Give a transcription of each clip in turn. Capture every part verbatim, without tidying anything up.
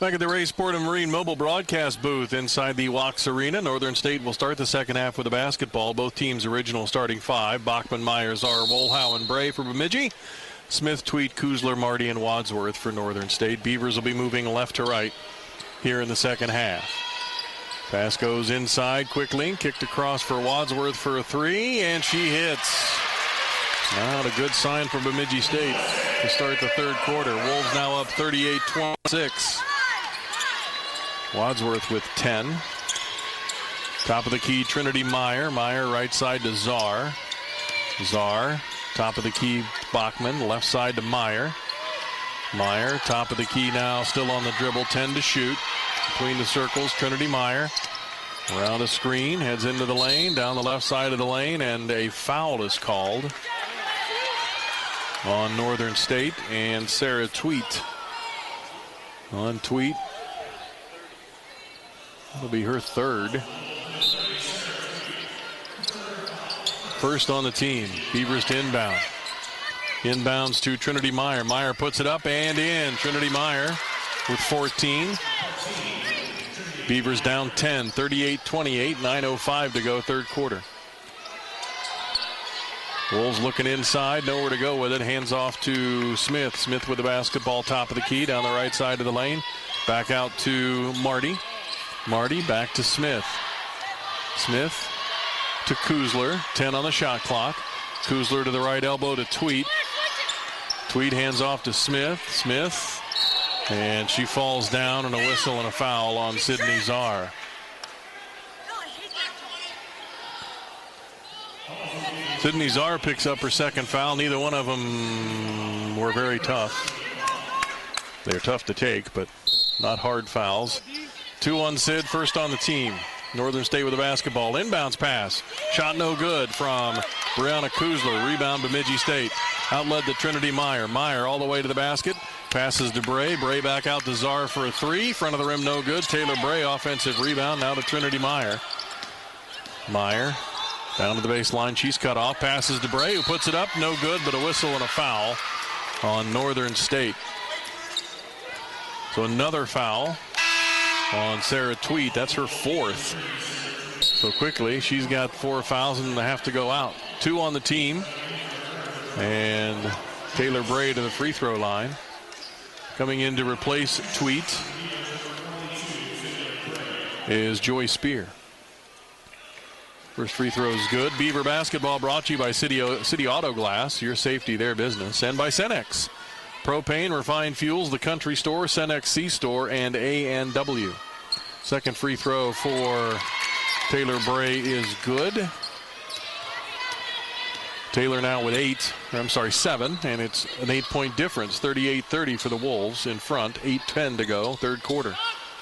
Back at the Ray Sport and Marine Mobile broadcast booth inside the Wax Arena. Northern State will start the second half with a basketball. Both teams' original starting five. Bachman, Myers, R. Wolhow, and Bray for Bemidji. Smith, Tweet, Kuzler, Marty, and Wadsworth for Northern State. Beavers will be moving left to right here in the second half. Pass goes inside quickly. Kicked across for Wadsworth for a three, and she hits. Not a good sign for Bemidji State to start the third quarter. Wolves now up thirty-eight twenty-six. Wadsworth with ten. Top of the key, Trinity Meyer. Meyer right side to Czar. Czar, top of the key, Bachman. Left side to Meyer. Meyer, top of the key now, still on the dribble, ten to shoot. Between the circles, Trinity Meyer. Around a screen, heads into the lane, down the left side of the lane, and a foul is called on Northern State, and Sarah Tweet on Tweet. That'll be her third. First on the team. Beavers to inbound. Inbounds to Trinity Meyer. Meyer puts it up and in. Trinity Meyer with fourteen. Beavers down ten, thirty-eight twenty-eight, nine oh five to go, third quarter. Wolves looking inside, nowhere to go with it. Hands off to Smith. Smith with the basketball, top of the key, down the right side of the lane. Back out to Marty. Marty back to Smith. Smith to Kuzler, ten on the shot clock. Kuzler to the right elbow to Tweet. Tweet hands off to Smith. Smith, and she falls down, and a whistle and a foul on Sydney Czar. Sydney Czar picks up her second foul. Neither one of them were very tough. They're tough to take, but not hard fouls. Two on Sid, first on the team. Northern State with the basketball. Inbounds pass. Shot no good from Brianna Kuzler. Rebound Bemidji State. Outlet to Trinity Meyer. Meyer all the way to the basket. Passes to Bray. Bray back out to Czar for a three. Front of the rim no good. Taylor Bray offensive rebound. Now to Trinity Meyer. Meyer down to the baseline. She's cut off. Passes to Bray, who puts it up. No good, but a whistle and a foul on Northern State. So another foul on Sarah Tweet. That's her fourth. So quickly, she's got four fouls and have to go out. Two on the team. And Taylor Bray to the free throw line. Coming in to replace Tweet is Joy Spear. First free throw is good. Beaver basketball brought to you by City, City Auto Glass. Your safety, their business. And by Cenex. Propane, refined fuels, the country store, Cenex C-Store, and A and W. Second free throw for Taylor Bray is good. Taylor now with eight, or I'm sorry, seven, and it's an eight-point difference. thirty-eight thirty for the Wolves in front. eight ten to go, third quarter.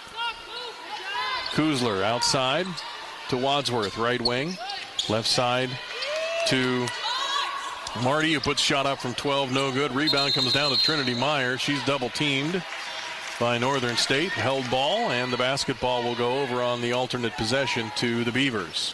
Kuzler outside to Wadsworth, right wing. Left side to Marty, who puts shot up from twelve, no good. Rebound comes down to Trinity Meyer. She's double-teamed by Northern State. Held ball, and the basketball will go over on the alternate possession to the Beavers.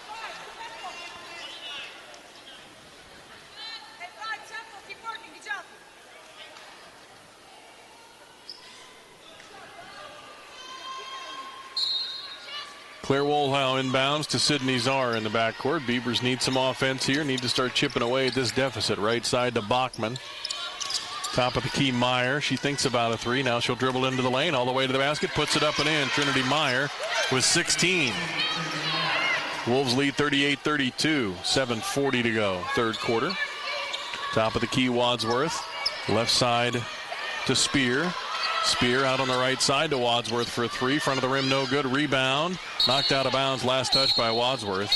Claire Wolhow inbounds to Sydney Czar in the backcourt. Beavers need some offense here. Need to start chipping away at this deficit. Right side to Bachman. Top of the key, Meyer. She thinks about a three. Now she'll dribble into the lane all the way to the basket. Puts it up and in. Trinity Meyer with sixteen. Wolves lead thirty-eight thirty-two. seven forty to go. Third quarter. Top of the key, Wadsworth. Left side to Spear. Spear out on the right side to Wadsworth for a three. Front of the rim, no good. Rebound. Knocked out of bounds. Last touch by Wadsworth.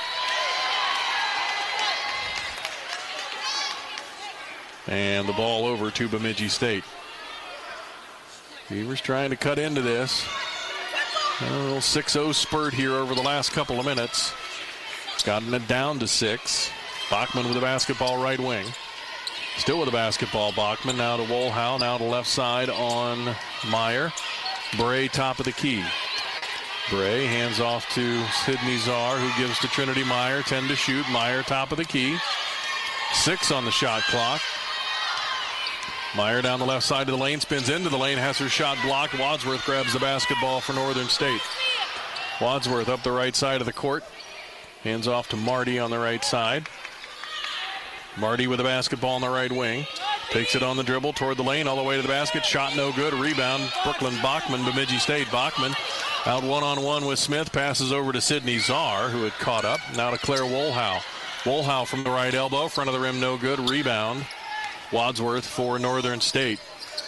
And the ball over to Bemidji State. Beavers trying to cut into this. A little six oh spurt here over the last couple of minutes. Gotten it down to six. Bachman with the basketball right wing. Still with the basketball, Bachman. Now to Wolhow. Now to left side on Meyer. Bray top of the key. Bray hands off to Sydney Czar, who gives to Trinity Meyer. ten to shoot. Meyer top of the key. Six on the shot clock. Meyer down the left side of the lane, spins into the lane, has her shot blocked. Wadsworth grabs the basketball for Northern State. Wadsworth up the right side of the court. Hands off to Marty on the right side. Marty with the basketball on the right wing. Takes it on the dribble toward the lane, all the way to the basket. Shot no good. Rebound, Brooklyn Bachman, Bemidji State. Bachman out one-on-one with Smith. Passes over to Sydney Czar, who had caught up. Now to Claire Wohlhow. Wohlhow from the right elbow. Front of the rim, no good. Rebound, Wadsworth for Northern State.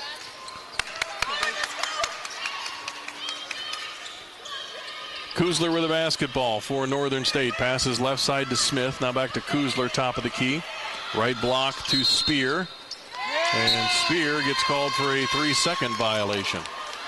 Kuzler with the basketball for Northern State. Passes left side to Smith. Now back to Kuzler, top of the key. Right block to Spear. And Spear gets called for a three-second violation.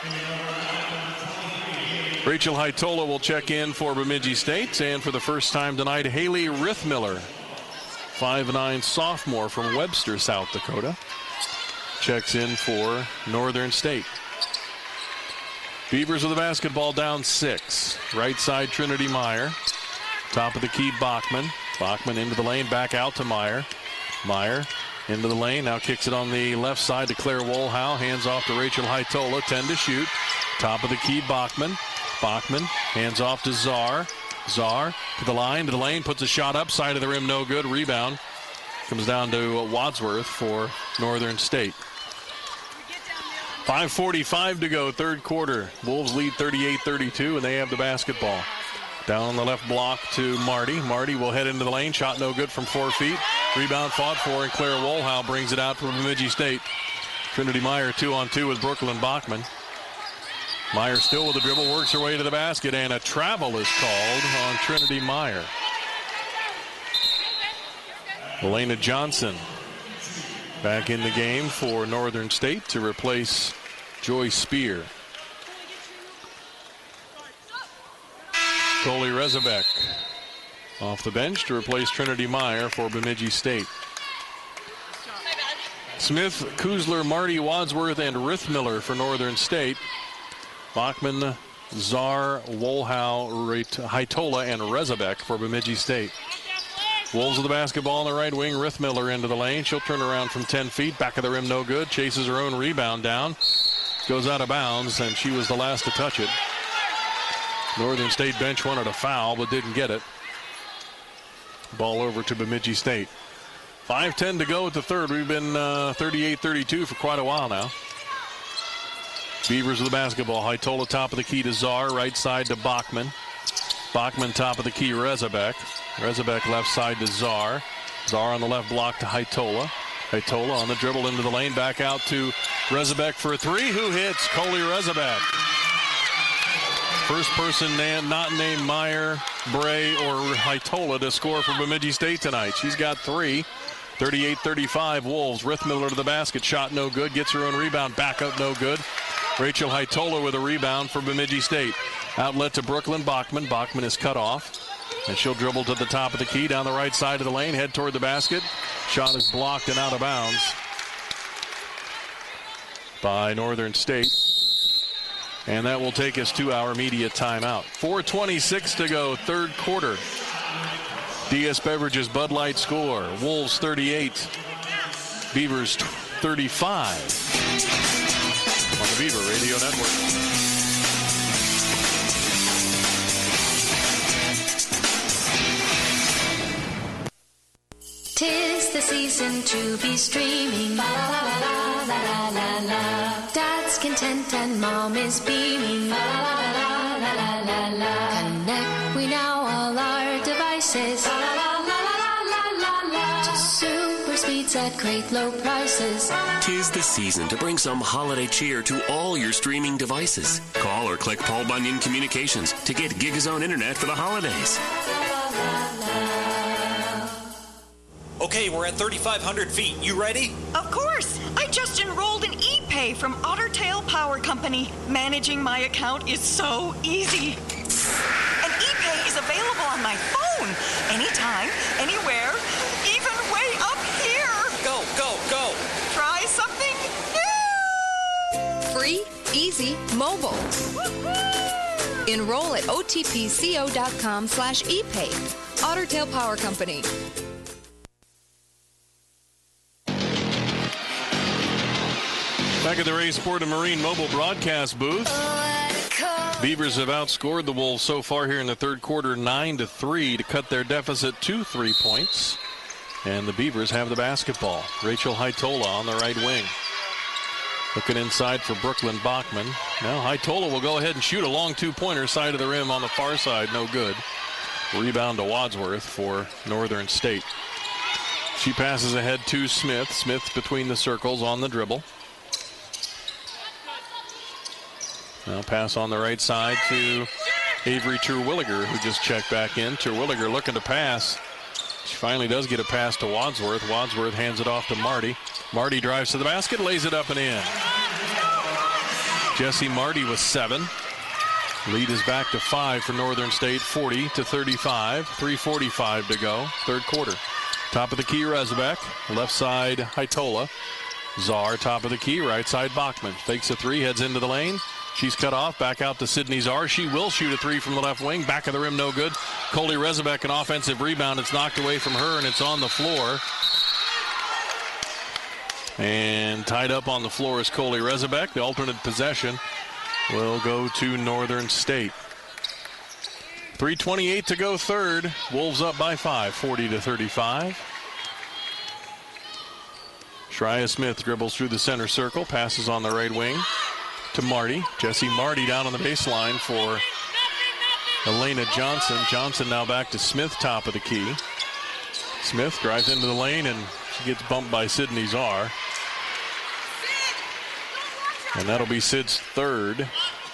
Rachel Heitola will check in for Bemidji State. And for the first time tonight, Haley Rithmiller, five nine sophomore from Webster, South Dakota, checks in for Northern State. Beavers with the basketball down six. Right side, Trinity Meyer. Top of the key, Bachman. Bachman into the lane, back out to Meyer. Meyer into the lane, now kicks it on the left side to Claire Wohlhow. Hands off to Rachel Heitola, ten to shoot. Top of the key, Bachman. Bachman hands off to Czar. Czar to the line, to the lane, puts a shot up, side of the rim, no good. Rebound comes down to Wadsworth for Northern State. five forty-five to go, third quarter. Wolves lead thirty-eight thirty-two, and they have the basketball. Down the left block to Marty. Marty will head into the lane. Shot no good from four feet. Rebound fought for, and Claire Wohlhow brings it out for Bemidji State. Trinity Meyer two on two with Brooklyn Bachman. Meyer still with the dribble, works her way to the basket, and a travel is called on Trinity Meyer. Elena Johnson back in the game for Northern State to replace Joy Spear. Coley Rezabek off the bench to replace Trinity Meyer for Bemidji State. Smith, Kuzler, Marty, Wadsworth, and Rithmiller for Northern State. Bachman, Czar, Wohlhow, Heitola, and Rezabek for Bemidji State. Wolves with the basketball on the right wing. Rithmiller into the lane. She'll turn around from ten feet. Back of the rim, no good. Chases her own rebound down. Goes out of bounds, and she was the last to touch it. Northern State bench wanted a foul, but didn't get it. Ball over to Bemidji State. five ten to go at the third. We've been uh, thirty-eight thirty-two for quite a while now. Beavers with the basketball. Heitola top of the key to Czar. Right side to Bachman. Bachman top of the key, Rezabek. Rezabek left side to Czar. Czar on the left block to Heitola. Heitola on the dribble into the lane. Back out to Rezabek for a three. Who hits? Coley Rezabek. First person not named Meyer, Bray, or Heitola to score for Bemidji State tonight. She's got three. thirty-eight thirty-five Wolves. Rithmiller to the basket. Shot no good. Gets her own rebound. Back up no good. Rachel Heitola with a rebound for Bemidji State. Outlet to Brooklyn Bachman. Bachman is cut off. And she'll dribble to the top of the key down the right side of the lane. Head toward the basket. Shot is blocked and out of bounds by Northern State. And that will take us to our media timeout. four twenty-six to go, third quarter. D S Beverages Bud Light score. Wolves thirty-eight. Beavers thirty-five. On the Beaver Radio Network. Tis the season to be streaming. La la la la la la la. Dad's content and mom is beaming. La la la la la la la. Connect we now all our devices. La la la la la la la. To super speeds at great low prices. Tis the season to bring some holiday cheer to all your streaming devices. Call or click Paul Bunyan Communications to get Gigazone Internet for the holidays. Okay, we're at thirty-five hundred feet. You ready? Of course. I just enrolled in ePay from Otter Tail Power Company. Managing my account is so easy. And ePay is available on my phone. Anytime, anywhere, even way up here. Go, go, go. Try something new. Free, easy, mobile. Woo-hoo! Enroll at otpco.com slash ePay. Otter Tail Power Company. Back at the Ray Sport and Marine Mobile broadcast booth. Beavers have outscored the Wolves so far here in the third quarter, nine to three, to cut their deficit to three points. And the Beavers have the basketball. Rachel Haitola on the right wing. Looking inside for Brooklyn Bachman. Now Haitola will go ahead and shoot a long two-pointer, side of the rim on the far side, no good. Rebound to Wadsworth for Northern State. She passes ahead to Smith. Smith between the circles on the dribble. Now pass on the right side to Avery Terwilliger, who just checked back in. Terwilliger looking to pass. She finally does get a pass to Wadsworth. Wadsworth hands it off to Marty. Marty drives to the basket, lays it up and in. Jessie Marty with seven. Lead is back to five for Northern State, forty to thirty-five. three forty-five to go, third quarter. Top of the key, Rezabek. Left side, Haitola. Czar, top of the key, right side, Bachman. Fakes a three, heads into the lane. She's cut off, back out to Sydney Czar. She will shoot a three from the left wing. Back of the rim, no good. Coley Rezabek, an offensive rebound. It's knocked away from her, and it's on the floor. And tied up on the floor is Coley Rezabek. The alternate possession will go to Northern State. three twenty-eight to go third. Wolves up by five, forty to thirty-five. Shreya Smith dribbles through the center circle, passes on the right wing to Marty. Jessie Marty down on the baseline for Elena Johnson. Johnson now back to Smith, top of the key. Smith drives into the lane, and she gets bumped by Sydney Czar. And that'll be Sid's third.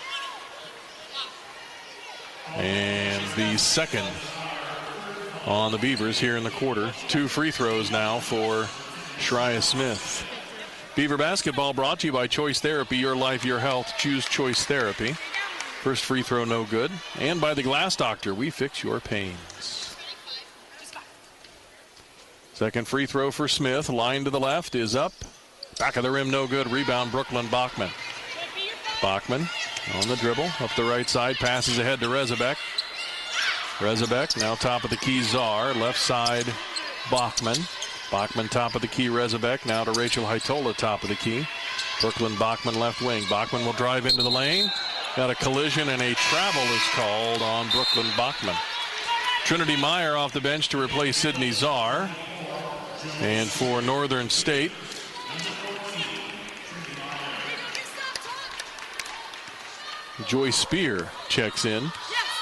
And the second on the Beavers here in the quarter. Two free throws now for Shreya Smith. Beaver basketball brought to you by Choice Therapy. Your life, your health. Choose Choice Therapy. First free throw, no good. And by the Glass Doctor, we fix your pains. Second free throw for Smith. Line to the left is up. Back of the rim, no good. Rebound, Brooklyn Bachman. Bachman on the dribble. Up the right side. Passes ahead to Rezabek. Rezabek now top of the key, Czar. Left side, Bachman. Bachman top of the key, Rezabek. Now to Rachel Haitola, top of the key. Brooklyn Bachman left wing. Bachman will drive into the lane. Got a collision, and a travel is called on Brooklyn Bachman. Trinity Meyer off the bench to replace Sydney Czar. And for Northern State, Joy Spear checks in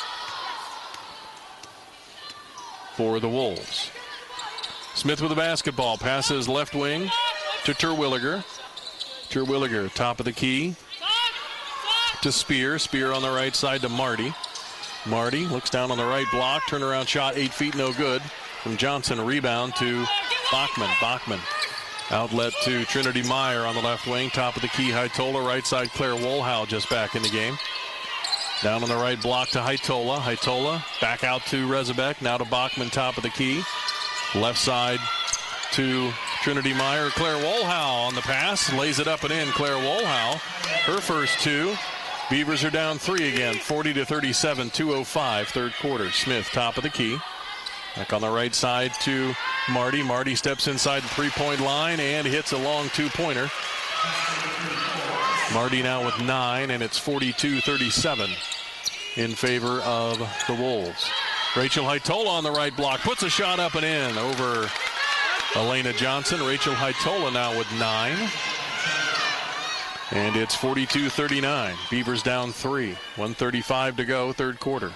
for the Wolves. Smith with the basketball, passes left wing to Terwilliger. Terwilliger, top of the key to Spear. Spear on the right side to Marty. Marty looks down on the right block, turnaround shot, eight feet, no good. From Johnson, a rebound to Bachman. Bachman, outlet to Trinity Meyer on the left wing, top of the key, Haitola. Right side, Claire Wohlhow just back in the game. Down on the right block to Haitola. Haitola back out to Rezabek, now to Bachman, top of the key. Left side to Trinity Meyer. Claire Wohlhow on the pass, lays it up and in. Claire Wohlhow, her first two. Beavers are down three again, forty to thirty-seven, two oh five, third quarter. Smith, top of the key. Back on the right side to Marty. Marty steps inside the three-point line and hits a long two-pointer. Marty now with nine, and it's forty-two thirty-seven in favor of the Wolves. Rachel Haitola on the right block, puts a shot up and in over Elena Johnson. Rachel Haitola now with nine. And it's forty-two thirty-nine. Beavers down three. one thirty-five to go, third quarter.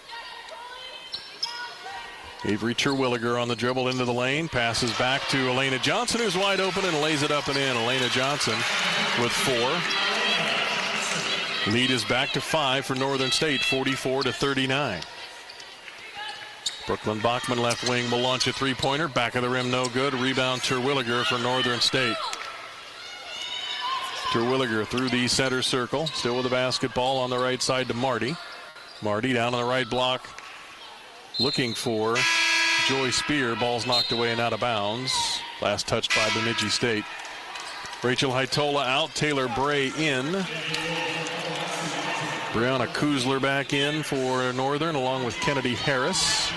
Avery Terwilliger on the dribble into the lane. Passes back to Elena Johnson, who's wide open, and lays it up and in. Elena Johnson with four. Lead is back to five for Northern State, forty-four to thirty-nine. Brooklyn Bachman left wing will launch a three-pointer. Back of the rim, no good. Rebound Terwilliger for Northern State. Terwilliger through the center circle. Still with the basketball on the right side to Marty. Marty down on the right block, looking for Joy Spear. Ball's knocked away and out of bounds. Last touched by Bemidji State. Rachel Haitola out. Taylor Bray in. Brianna Kuzler back in for Northern, along with Kennedy Harris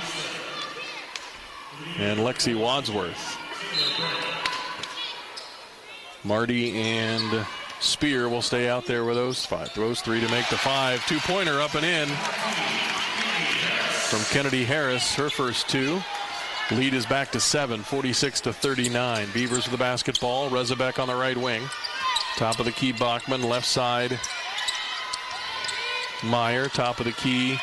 and Lexi Wadsworth. Marty and Spear will stay out there with those five. Throws three to make the five. Two-pointer up and in from Kennedy Harris, her first two. Lead is back to seven, forty-six to thirty-nine. Beavers with the basketball. Rezabek on the right wing. Top of the key, Bachman. Left side, Meyer. Top of the key,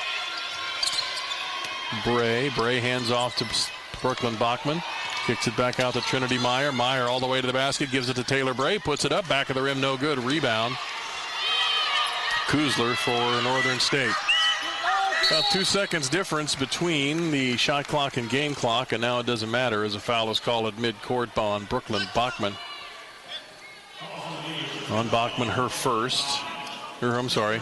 Bray. Bray hands off to Brooklyn Bachman. Kicks it back out to Trinity Meyer. Meyer all the way to the basket. Gives it to Taylor Bray. Puts it up. Back of the rim. No good. Rebound. Kuzler for Northern State. About two seconds difference between the shot clock and game clock, and now it doesn't matter as a foul is called at midcourt on Brooklyn Bachman. On Bachman, her first. Or, I'm sorry.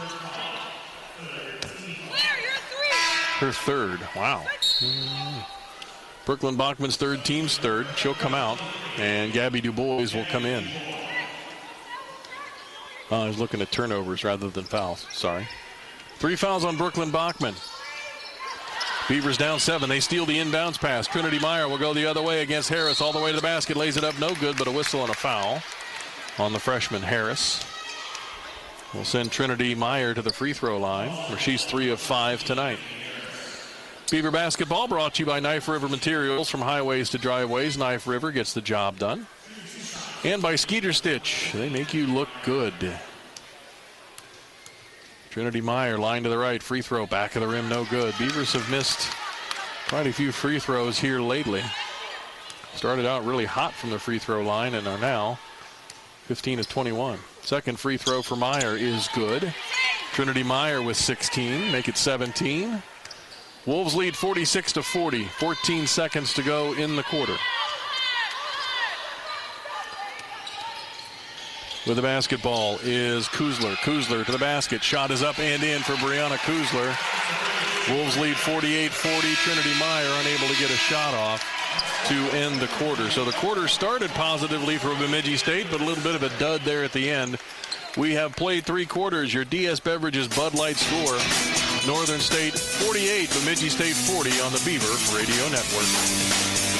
Her third. Wow. Brooklyn Bachman's third, team's third. She'll come out, and Gabby DuBois will come in. Oh, I was looking at turnovers rather than fouls. Sorry. Three fouls on Brooklyn Bachman. Beavers down seven. They steal the inbounds pass. Trinity Meyer will go the other way against Harris. All the way to the basket. Lays it up. No good, but a whistle and a foul on the freshman Harris. We'll send Trinity Meyer to the free throw line, where she's three of five tonight. Beaver basketball brought to you by Knife River Materials. From highways to driveways, Knife River gets the job done. And by Skeeter Stitch. They make you look good. Trinity Meyer, line to the right, free throw, back of the rim, no good. Beavers have missed quite a few free throws here lately. Started out really hot from the free throw line and are now fifteen of twenty-one. Second free throw for Meyer is good. Trinity Meyer with sixteen, make it seventeen. Wolves lead forty-six to forty, fourteen seconds to go in the quarter. With the basketball is Kuzler. Kuzler to the basket. Shot is up and in for Brianna Kuzler. Wolves lead forty-eight forty. Trinity Meyer unable to get a shot off to end the quarter. So the quarter started positively for Bemidji State, but a little bit of a dud there at the end. We have played three quarters. Your D S Beverages Bud Light score. Northern State forty-eight, Bemidji State forty on the Beaver Radio Network.